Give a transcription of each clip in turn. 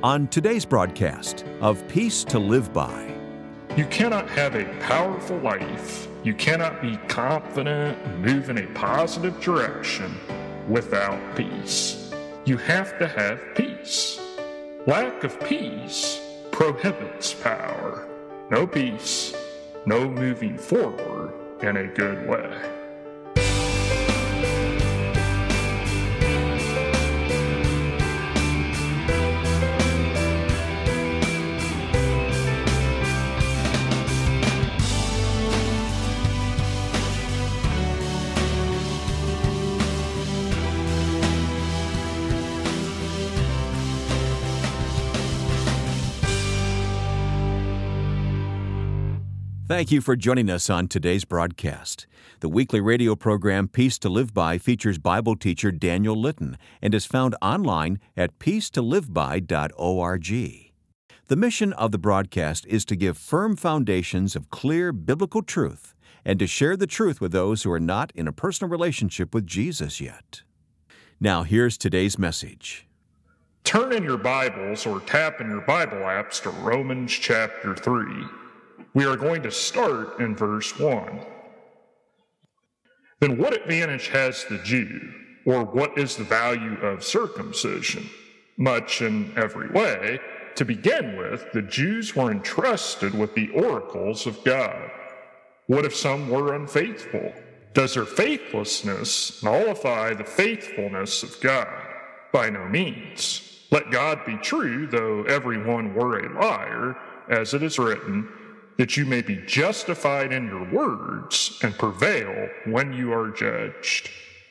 On today's broadcast of Peace to Live By. You cannot have a powerful life, you cannot be confident and move in a positive direction without peace. You have to have peace. Lack of peace prohibits power. No peace, no moving forward in a good way. Thank you for joining us on today's broadcast. The weekly radio program Peace to Live By features Bible teacher Daniel Litton and is found online at peacetoliveby.org. The mission of the broadcast is to give firm foundations of clear biblical truth and to share the truth with those who are not in a personal relationship with Jesus yet. Now here's today's message. Turn in your Bibles or tap in your Bible apps to Romans chapter 3. We are going to start in verse 1. Then what advantage has the Jew, or what is the value of circumcision? Much in every way. To begin with, the Jews were entrusted with the oracles of God. What if some were unfaithful? Does their faithlessness nullify the faithfulness of God? By no means. Let God be true, though everyone were a liar, as it is written, that you may be justified in your words and prevail when you are judged.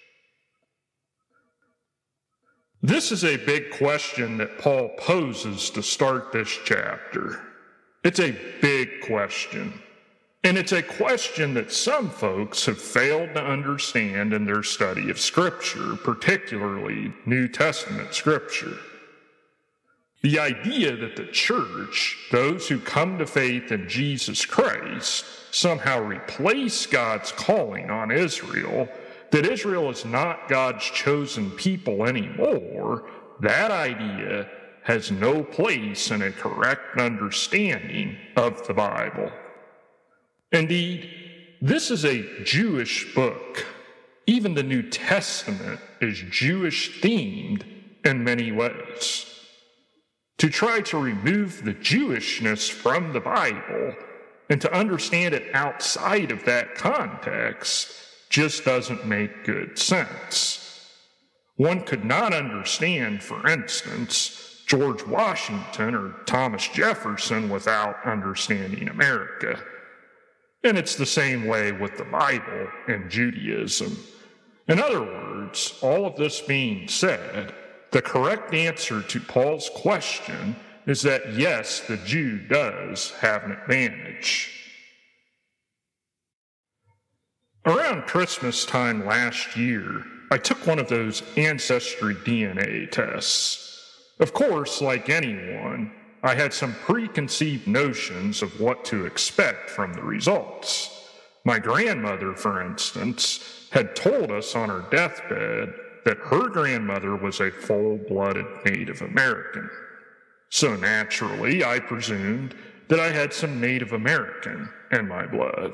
This is a big question that Paul poses to start this chapter. It's a big question. And it's a question that some folks have failed to understand in their study of Scripture, particularly New Testament Scripture. The idea that the church, those who come to faith in Jesus Christ, somehow replace God's calling on Israel, that Israel is not God's chosen people anymore, that idea has no place in a correct understanding of the Bible. Indeed, this is a Jewish book. Even the New Testament is Jewish-themed in many ways. To try to remove the Jewishness from the Bible and to understand it outside of that context just doesn't make good sense. One could not understand, for instance, George Washington or Thomas Jefferson without understanding America. And it's the same way with the Bible and Judaism. In other words, all of this being said, the correct answer to Paul's question is that yes, the Jew does have an advantage. Around Christmas time last year, I took one of those Ancestry DNA tests. Of course, like anyone, I had some preconceived notions of what to expect from the results. My grandmother, for instance, had told us on her deathbed that her grandmother was a full-blooded Native American. So naturally, I presumed that I had some Native American in my blood.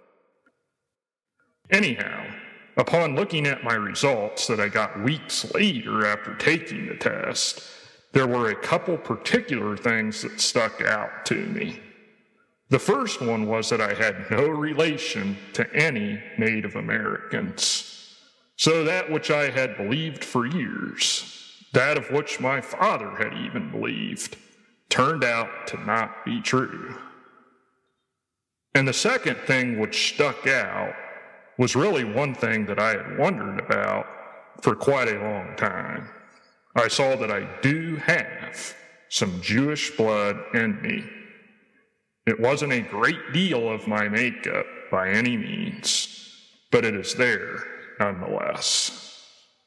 Anyhow, upon looking at my results that I got weeks later after taking the test, there were a couple particular things that stuck out to me. The first one was that I had no relation to any Native Americans. So that which I had believed for years, that of which my father had even believed, turned out to not be true. And the second thing which stuck out was really one thing that I had wondered about for quite a long time. I saw that I do have some Jewish blood in me. It wasn't a great deal of my makeup by any means, but it is there nonetheless.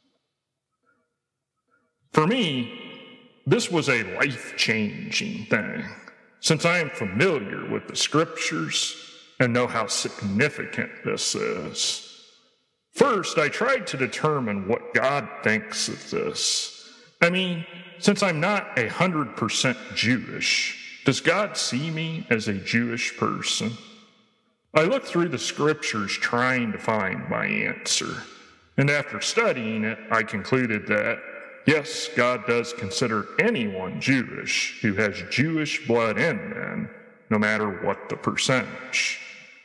For me, this was a life-changing thing, since I am familiar with the Scriptures and know how significant this is. First, I tried to determine what God thinks of this. I mean, since I'm not 100% Jewish, does God see me as a Jewish person? I looked through the scriptures trying to find my answer, and after studying it, I concluded that, yes, God does consider anyone Jewish who has Jewish blood in them, no matter what the percentage.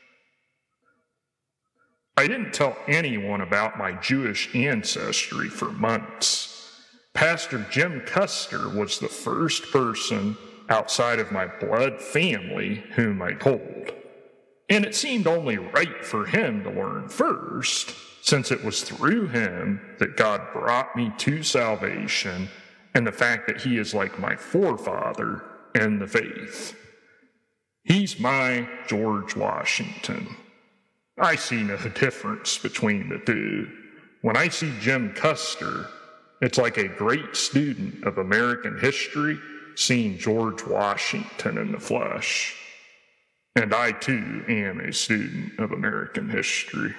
I didn't tell anyone about my Jewish ancestry for months. Pastor Jim Custer was the first person outside of my blood family whom I told. And it seemed only right for him to learn first, since it was through him that God brought me to salvation and the fact that he is like my forefather in the faith. He's my George Washington. I see no difference between the two. When I see Jim Custer, it's like a great student of American history seeing George Washington in the flesh. And I too am a student of American history.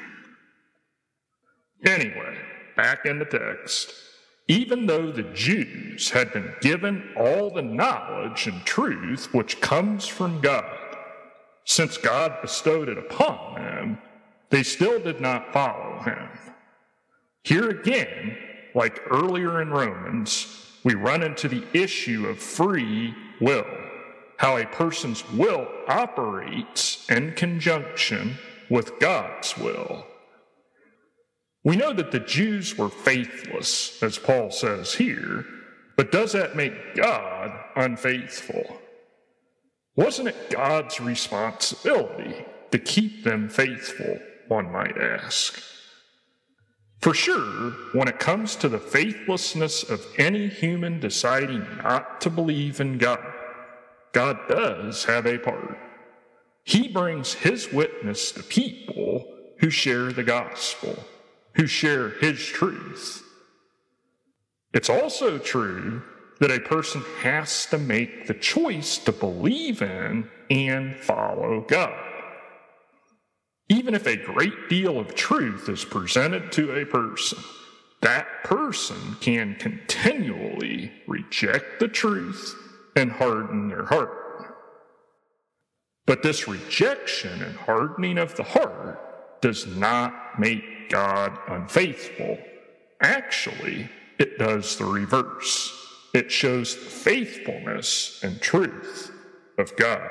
Anyway, back in the text. Even though the Jews had been given all the knowledge and truth which comes from God, since God bestowed it upon them, they still did not follow him. Here again, like earlier in Romans, we run into the issue of free will, how a person's will operates in conjunction with God's will. We know that the Jews were faithless, as Paul says here, but does that make God unfaithful? Wasn't it God's responsibility to keep them faithful, one might ask? For sure, when it comes to the faithlessness of any human deciding not to believe in God, God does have a part. He brings his witness to people who share the gospel, who share his truth. It's also true that a person has to make the choice to believe in and follow God. Even if a great deal of truth is presented to a person, that person can continually reject the truth and harden their heart. But this rejection and hardening of the heart does not make God unfaithful. Actually, it does the reverse. It shows the faithfulness and truth of God.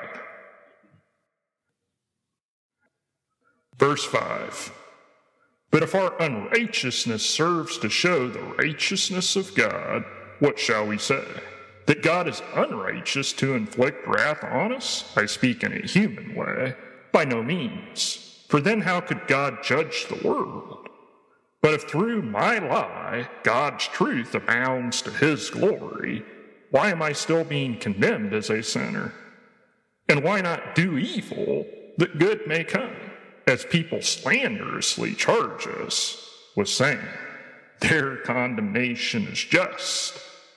Verse 5. But if our unrighteousness serves to show the righteousness of God, what shall we say? That God is unrighteous to inflict wrath on us? I speak in a human way. By no means. For then how could God judge the world? But if through my lie God's truth abounds to his glory, why am I still being condemned as a sinner? And why not do evil that good may come? As people slanderously charge us with saying, their condemnation is just.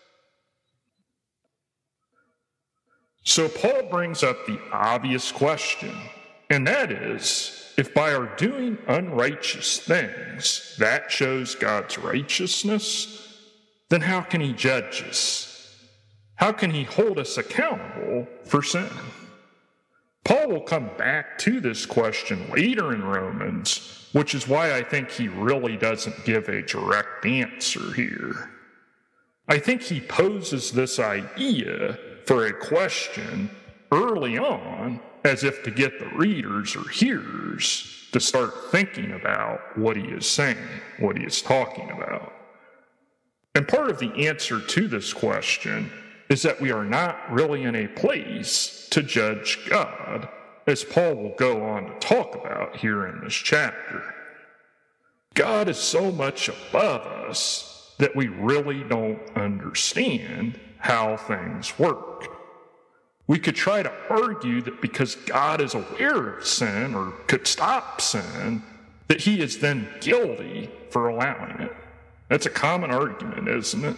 So Paul brings up the obvious question, and that is, if by our doing unrighteous things that shows God's righteousness, then how can he judge us? How can he hold us accountable for sin? Paul will come back to this question later in Romans, which is why I think he really doesn't give a direct answer here. I think he poses this idea for a question early on as if to get the readers or hearers to start thinking about what he is saying, what he is talking about. And part of the answer to this question is that we are not really in a place to judge God, as Paul will go on to talk about here in this chapter. God is so much above us that we really don't understand how things work. We could try to argue that because God is aware of sin or could stop sin, that he is then guilty for allowing it. That's a common argument, isn't it?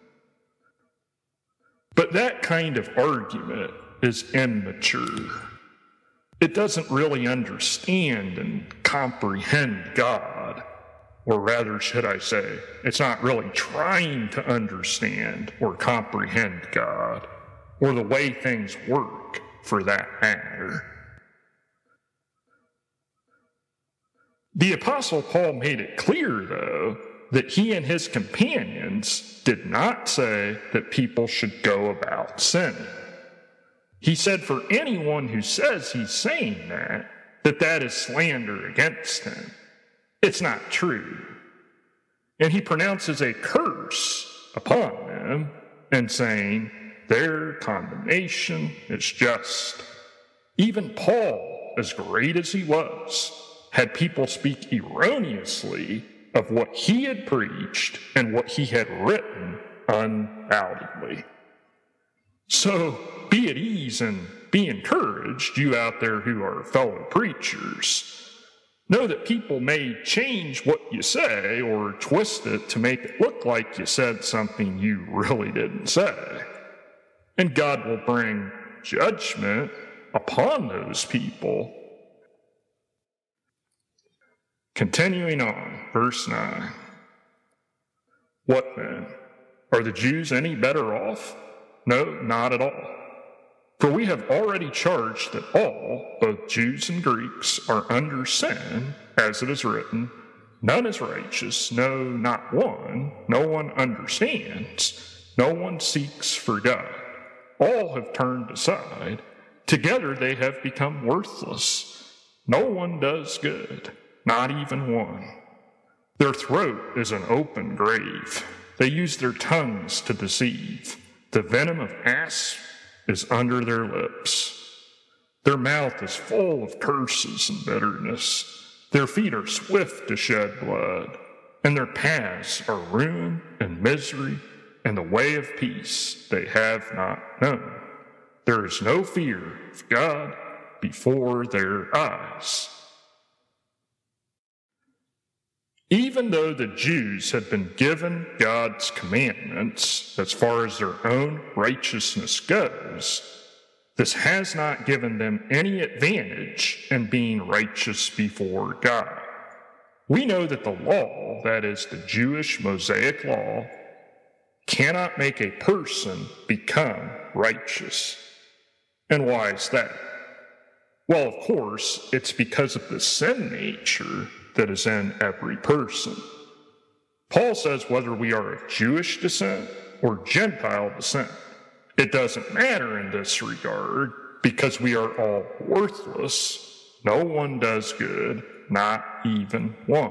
But that kind of argument is immature. It doesn't really understand and comprehend God. Or rather, should I say, it's not really trying to understand or comprehend God, or the way things work, for that matter. The Apostle Paul made it clear, though, that he and his companions did not say that people should go about sinning. He said for anyone who says he's saying that is slander against him. It's not true. And he pronounces a curse upon them and saying their condemnation is just. Even Paul, as great as he was, had people speak erroneously of what he had preached and what he had written undoubtedly. So be at ease and be encouraged, you out there who are fellow preachers. Know that people may change what you say or twist it to make it look like you said something you really didn't say. And God will bring judgment upon those people. Continuing on, verse 9. What then? Are the Jews any better off? No, not at all. For we have already charged that all, both Jews and Greeks, are under sin, as it is written, none is righteous, no, not one. No one understands. No one seeks for God. All have turned aside. Together they have become worthless. No one does good, not even one. Their throat is an open grave. They use their tongues to deceive. The venom of asps is under their lips. Their mouth is full of curses and bitterness. Their feet are swift to shed blood, and their paths are ruin and misery, and the way of peace they have not known. There is no fear of God before their eyes. Even though the Jews had been given God's commandments as far as their own righteousness goes, this has not given them any advantage in being righteous before God. We know that the law, that is the Jewish Mosaic law, cannot make a person become righteous. And why is that? Well, of course, it's because of the sin nature that is in every person. Paul says whether we are of Jewish descent or Gentile descent, it doesn't matter in this regard because we are all worthless. No one does good, not even one.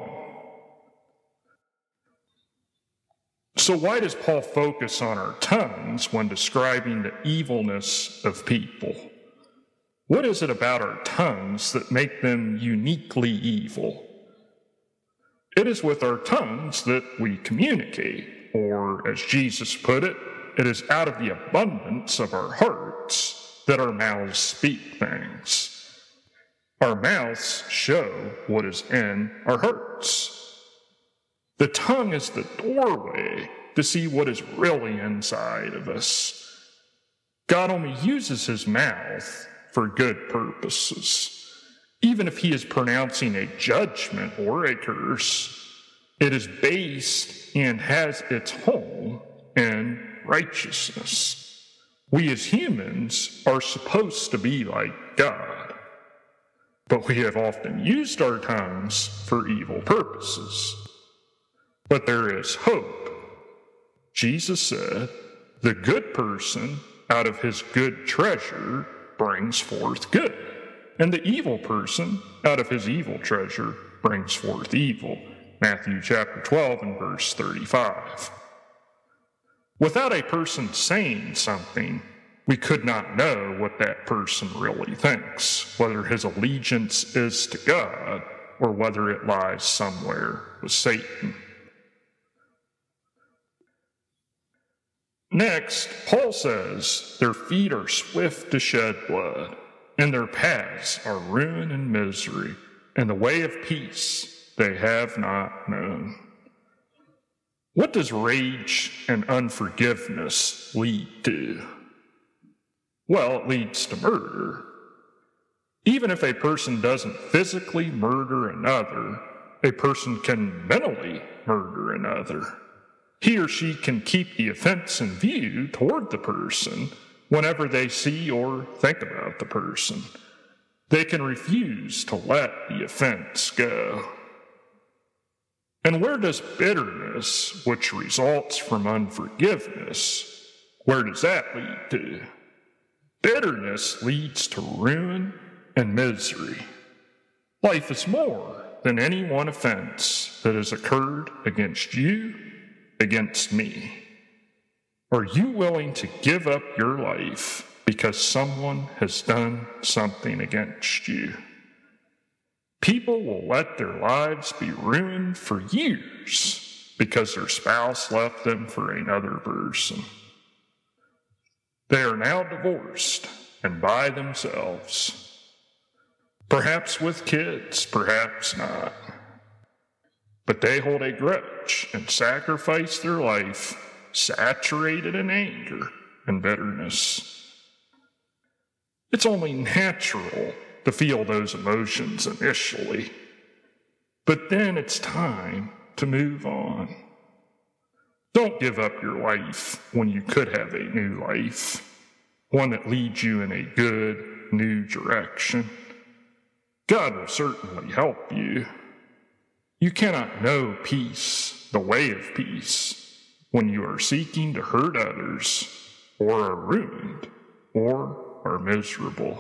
So why does Paul focus on our tongues when describing the evilness of people? What is it about our tongues that make them uniquely evil? It is with our tongues that we communicate, or as Jesus put it, it is out of the abundance of our hearts that our mouths speak things. Our mouths show what is in our hearts. The tongue is the doorway to see what is really inside of us. God only uses his mouth for good purposes. Even if he is pronouncing a judgment or a curse, it is based and has its home in righteousness. We as humans are supposed to be like God, but we have often used our tongues for evil purposes. But there is hope. Jesus said, "The good person out of his good treasure brings forth good, and the evil person out of his evil treasure brings forth evil." Matthew chapter 12 and verse 35. Without a person saying something, we could not know what that person really thinks, whether his allegiance is to God or whether it lies somewhere with Satan. Next, Paul says, their feet are swift to shed blood, and their paths are ruin and misery, and the way of peace they have not known. What does rage and unforgiveness lead to? Well, it leads to murder. Even if a person doesn't physically murder another, a person can mentally murder another. He or she can keep the offense in view toward the person whenever they see or think about the person. They can refuse to let the offense go. And where does bitterness, which results from unforgiveness, where does that lead to? Bitterness leads to ruin and misery. Life is more than any one offense that has occurred against you, against me. Are you willing to give up your life because someone has done something against you? People will let their lives be ruined for years because their spouse left them for another person. They are now divorced and by themselves. Perhaps with kids, perhaps not. But they hold a grudge and sacrifice their life saturated in anger and bitterness. It's only natural to feel those emotions initially, but then it's time to move on. Don't give up your life when you could have a new life, one that leads you in a good, new direction. God will certainly help you. You cannot know peace, the way of peace, when you are seeking to hurt others, or are ruined, or are miserable.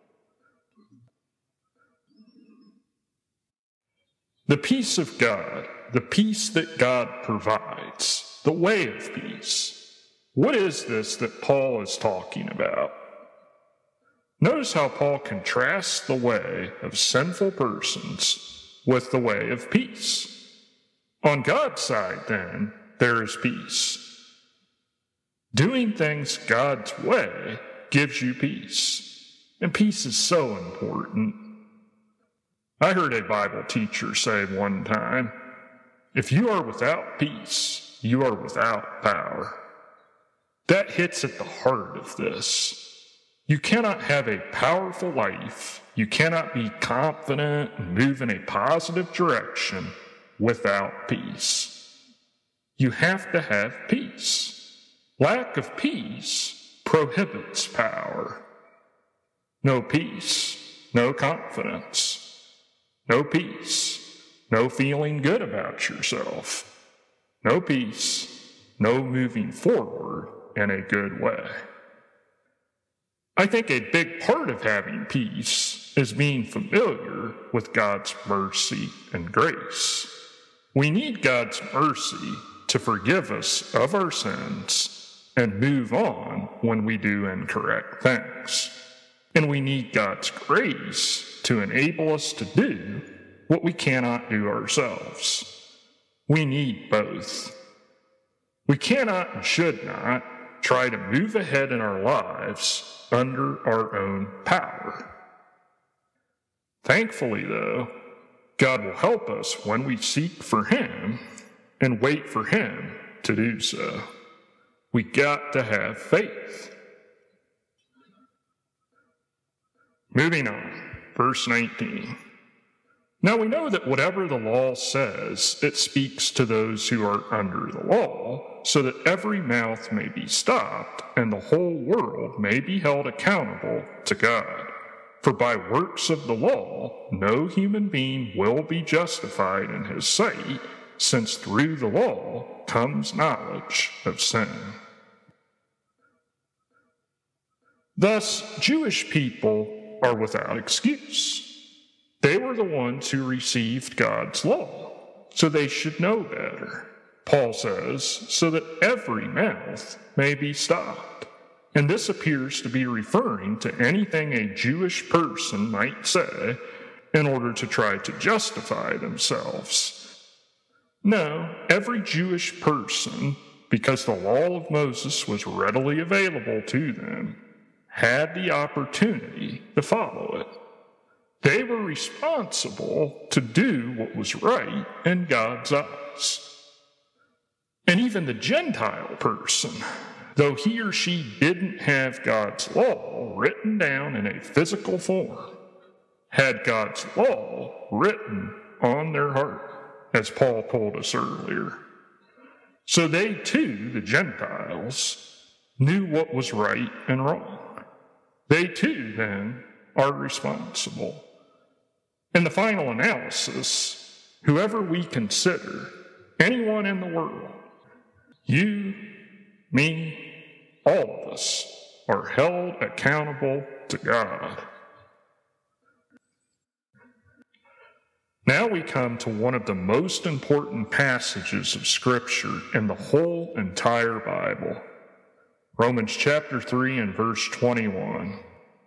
The peace of God, the peace that God provides, the way of peace. What is this that Paul is talking about? Notice how Paul contrasts the way of sinful persons with the way of peace. On God's side, then, there is peace. Doing things God's way gives you peace, and peace is so important. I heard a Bible teacher say one time, if you are without peace, you are without power. That hits at the heart of this. You cannot have a powerful life, you cannot be confident and move in a positive direction without peace. You have to have peace. Lack of peace prohibits power. No peace, no confidence. No peace, no feeling good about yourself. No peace, no moving forward in a good way. I think a big part of having peace is being familiar with God's mercy and grace. We need God's mercy to forgive us of our sins and move on when we do incorrect things. And we need God's grace to enable us to do what we cannot do ourselves. We need both. We cannot and should not try to move ahead in our lives under our own power. Thankfully, though, God will help us when we seek for Him and wait for Him to do so. We got to have faith. Moving on, verse 19. Now we know that whatever the law says, it speaks to those who are under the law, so that every mouth may be stopped, and the whole world may be held accountable to God. For by works of the law, no human being will be justified in his sight, since through the law comes knowledge of sin. Thus, Jewish people are without excuse. They were the ones who received God's law, so they should know better. Paul says, so that every mouth may be stopped. And this appears to be referring to anything a Jewish person might say in order to try to justify themselves. No, every Jewish person, because the law of Moses was readily available to them, had the opportunity to follow it. They were responsible to do what was right in God's eyes. And even the Gentile person, though he or she didn't have God's law written down in a physical form, had God's law written on their heart, as Paul told us earlier. So they too, the Gentiles, knew what was right and wrong. They too, then, are responsible. In the final analysis, whoever we consider, anyone in the world, you, me, all of us, are held accountable to God. Now we come to one of the most important passages of Scripture in the whole entire Bible. Romans chapter 3 and verse 21.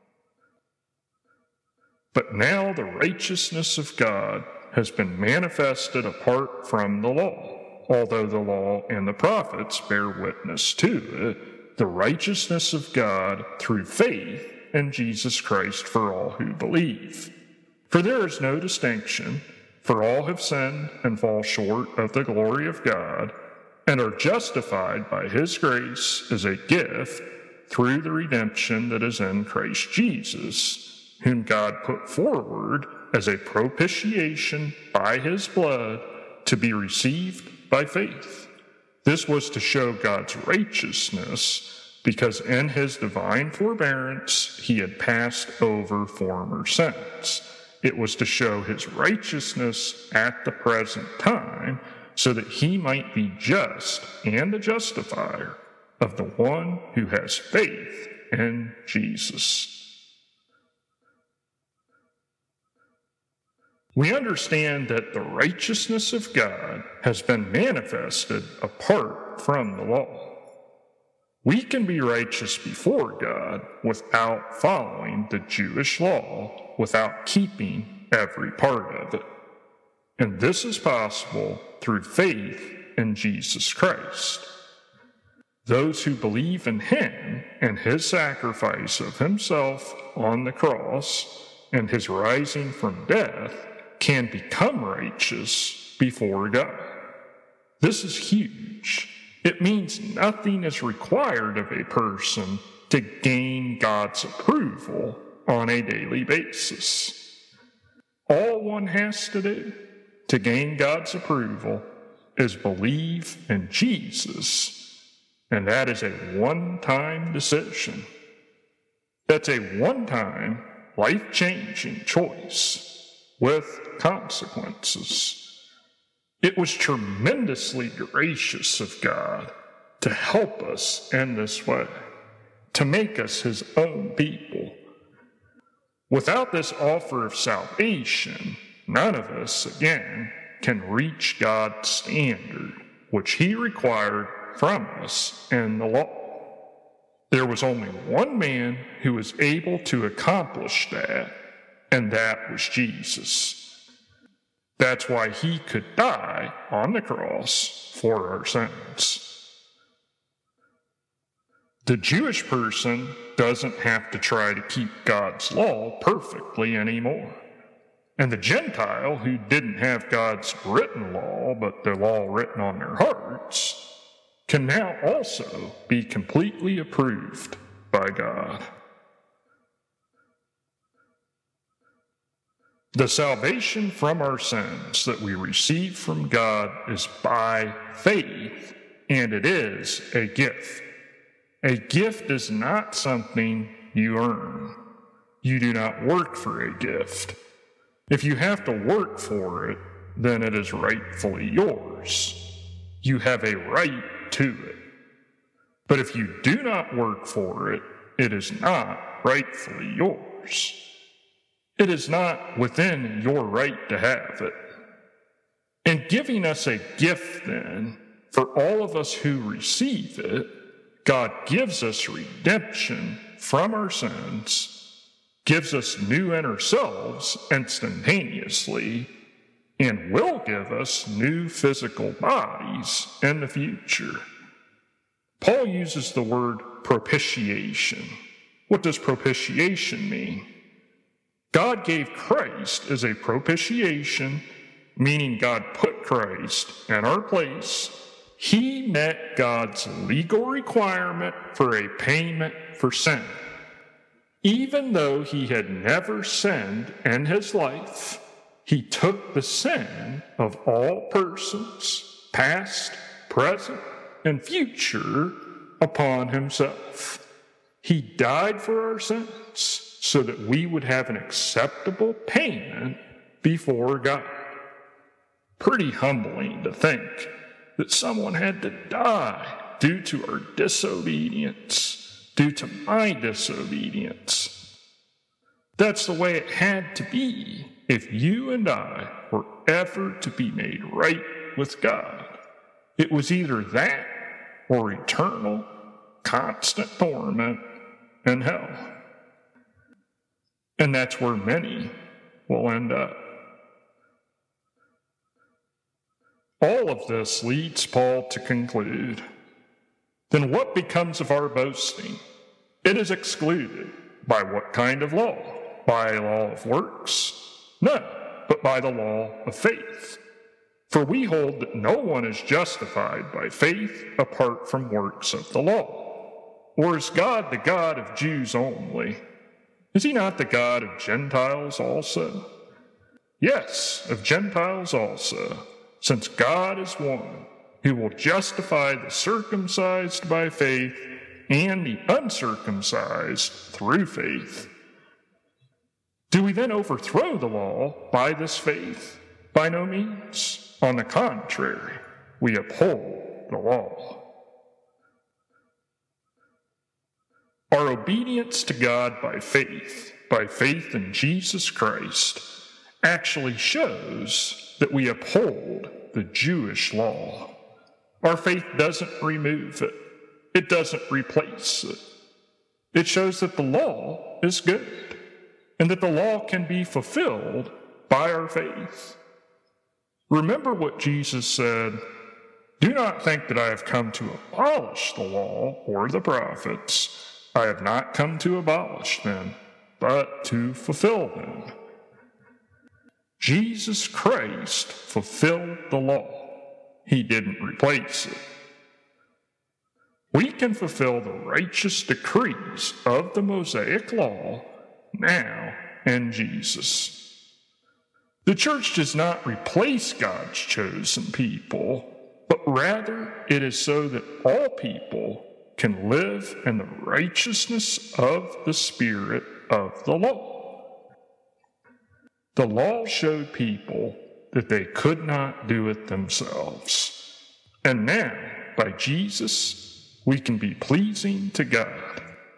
But now the righteousness of God has been manifested apart from the law, although the law and the prophets bear witness to it, the righteousness of God through faith in Jesus Christ for all who believe. For there is no distinction, for all have sinned and fall short of the glory of God, and are justified by his grace as a gift through the redemption that is in Christ Jesus, whom God put forward as a propitiation by his blood to be received by faith. This was to show God's righteousness, because in his divine forbearance he had passed over former sins. It was to show his righteousness at the present time, so that he might be just and the justifier of the one who has faith in Jesus. We understand that the righteousness of God has been manifested apart from the law. We can be righteous before God without following the Jewish law, without keeping every part of it. And this is possible through faith in Jesus Christ. Those who believe in him and his sacrifice of himself on the cross and his rising from death can become righteous before God. This is huge. It means nothing is required of a person to gain God's approval on a daily basis. All one has to do to gain God's approval is believe in Jesus, and that is a one-time decision. That's a one-time, life-changing choice with consequences. It was tremendously gracious of God to help us in this way, to make us his own people. Without this offer of salvation, none of us, again, can reach God's standard, which he required from us in the law. There was only one man who was able to accomplish that, and that was Jesus. That's why he could die on the cross for our sins. The Jewish person doesn't have to try to keep God's law perfectly anymore. And the Gentile who didn't have God's written law, but the law written on their hearts, can now also be completely approved by God. The salvation from our sins that we receive from God is by faith, and it is a gift. A gift is not something you earn. You do not work for a gift. If you have to work for it, then it is rightfully yours. You have a right to it. But if you do not work for it, it is not rightfully yours. It is not within your right to have it. In giving us a gift, then, for all of us who receive it, God gives us redemption from our sins, gives us new inner selves instantaneously, and will give us new physical bodies in the future. Paul uses the word propitiation. What does propitiation mean? God gave Christ as a propitiation, meaning God put Christ in our place. He met God's legal requirement for a payment for sin. Even though he had never sinned in his life, He took the sin of all persons, past, present, and future, upon himself. He died for our sins so that we would have an acceptable payment before God. Pretty humbling to think that someone had to die due to our disobedience, due to my disobedience. That's the way it had to be if you and I were ever to be made right with God. It was either that or eternal, constant torment in hell. And that's where many will end up. All of this leads Paul to conclude, then what becomes of our boasting? It is excluded. By what kind of law? By law of works? No, but by the law of faith. For we hold that no one is justified by faith apart from works of the law. Or is God the God of Jews only? Is he not the God of Gentiles also? Yes, of Gentiles also, since God is one who will justify the circumcised by faith and the uncircumcised through faith. Do we then overthrow the law by this faith? By no means. On the contrary, we uphold the law. Our obedience to God by faith in Jesus Christ, actually shows that we uphold the Jewish law. Our faith doesn't remove it. It doesn't replace it. It shows that the law is good and that the law can be fulfilled by our faith. Remember what Jesus said, "Do not think that I have come to abolish the law or the prophets. I have not come to abolish them, but to fulfill them." Jesus Christ fulfilled the law. He didn't replace it. We can fulfill the righteous decrees of the Mosaic law now in Jesus. The church does not replace God's chosen people, but rather it is so that all people can live in the righteousness of the Spirit of the law. The law showed people that they could not do it themselves. And now, by Jesus, we can be pleasing to God.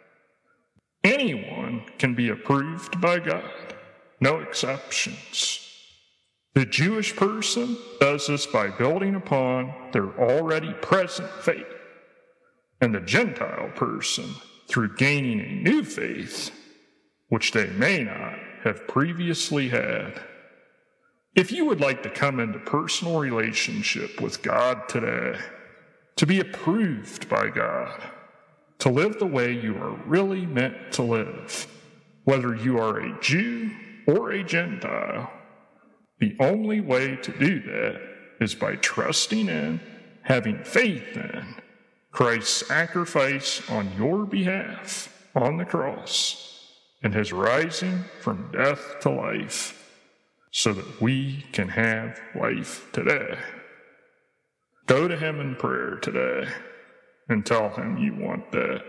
Anyone can be approved by God, no exceptions. The Jewish person does this by building upon their already present faith, and the Gentile person through gaining a new faith, which they may not have previously had. If you would like to come into personal relationship with God today, to be approved by God, to live the way you are really meant to live, whether you are a Jew or a Gentile, the only way to do that is by trusting in, having faith in, Christ's sacrifice on your behalf on the cross and his rising from death to life so that we can have life today. Go to him in prayer today and tell him you want that.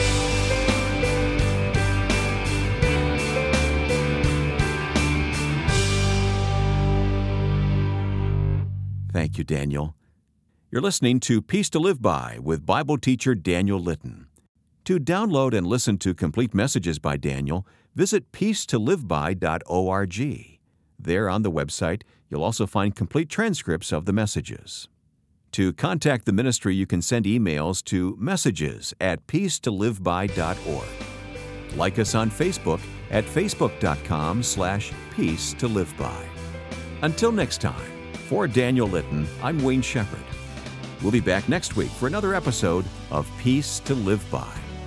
Thank you, Daniel. You're listening to Peace to Live By with Bible teacher Daniel Litton. To download and listen to complete messages by Daniel, visit peacetoliveby.org. There on the website, you'll also find complete transcripts of the messages. To contact the ministry, you can send emails to messages@peacetoliveby.org. Like us on Facebook at facebook.com/peacetoliveby. Until next time, for Daniel Litton, I'm Wayne Shepherd. We'll be back next week for another episode of Peace to Live By.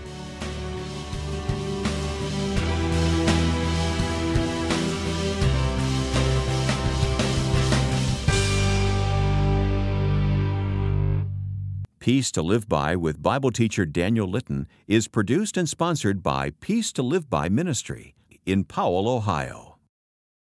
Peace to Live By with Bible teacher Daniel Litton is produced and sponsored by Peace to Live By Ministry in Powell, Ohio.